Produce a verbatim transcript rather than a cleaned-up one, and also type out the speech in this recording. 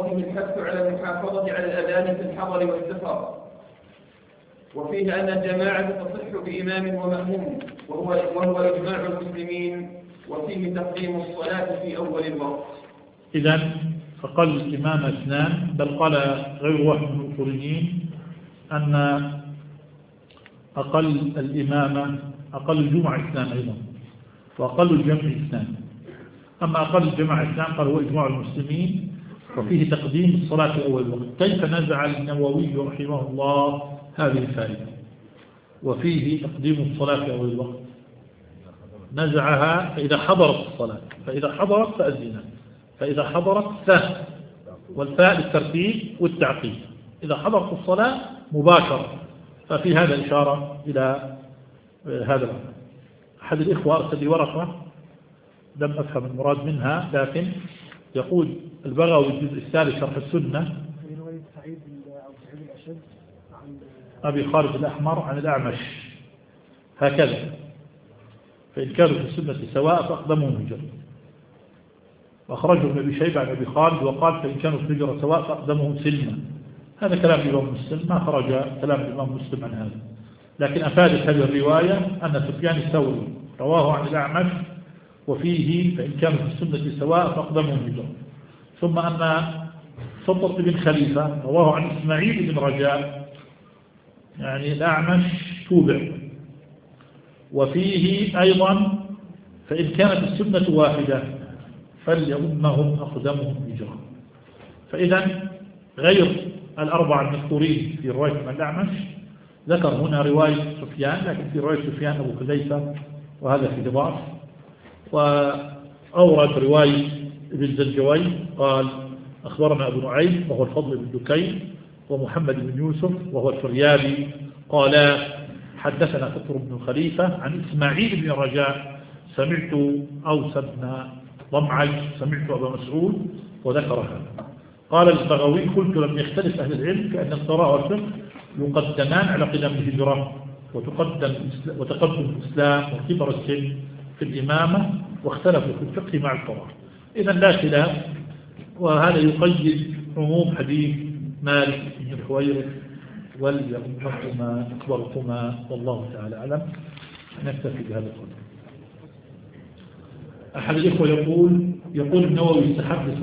وفيه الحث على المحافظة على الأذان في الحضر والسفر، وفيه أن الجماعة تصح بإمام ومأموم وهو, وهو إجماع المسلمين، وفيه تقديم الصلاة في أول الوقت. إذن فقال الإمام اثنان، بل قال غير واحد من الأصوليين أن أقل الإمامة أقل الجمعة اثنان أيضا، وأقل الجمع اثنان. أما أقل الجمع اثنان قال هو إجماع المسلمين، وفيه تقديم الصلاة في أول الوقت. كيف نزع النووي رحمه الله هذه الفائدة وفيه تقديم الصلاة في أول الوقت؟ نزعها فإذا حضرت الصلاة، فإذا حضرت فأذنا، فإذا حضرت فه، والفاء للترتيب والتعقيب، إذا حضرت الصلاة مباشرة. ففي هذا إشارة إلى هذا الأمر. أحد الإخوة أرسل لي ورقة لم أفهم المراد منها، لكن يقول البغوي الجزء الثالث شرح السنة أبي خالد الأحمر عن الأعمش هكذا: فإن كانوا في السنة سواء فأقدمهم هجرة. وأخرجه ابن أبي شيبة عن أبي خالد وقال: فإن كانوا في الهجرة سواء فأقدمهم سلما. هذا كلام الإمام مسلم، ما خرج كلام الإمام مسلم عن هذا، لكن أفادت هذه الرواية أن سفيان الثوري رواه عن الأعمش وفيه: فإن كانوا في السنة سواء فأقدمهم هجرة. ثم أن سلطة بن خليفة رواه عن إسماعيل بن رجاء، يعني الأعمش توبع، وفيه أيضا: فإن كانت السنة واحدة فليؤمهم أقدمهم هجرة. فإذا غير الأربعة المذكورين في رواية من الأعمش ذكر هنا رواية سفيان، لكن في رواية سفيان أبو خزيفة وهذا في ضعف. وأورد رواية ابن زنجوي قال: أخبرنا أبو نعيم وهو الفضل بن دكين ومحمد بن يوسف وهو الفريابي قال: حدثنا فطر بن خليفة عن إسماعيل بن رجاء سمعت أوس بن ضمعج سمعت أبا مسعود وذكر هذا. قال البغوي: قلت لم يختلف أهل العلم في أن القراءة والفقه يقدمان على قدم الهجرة، وتقدم وتقدم الإسلام وكبر السن في الإمامة، واختلفوا في الفقه مع القراءة. إذا لا خلاف، وهذا يقيد عموم حديث مالك بن الحويرث: وليؤمكما أكبركما. والله تعالى أعلم. نكتفي بهذا القدر. أحد الإخوة يقول يقول النووي يستحب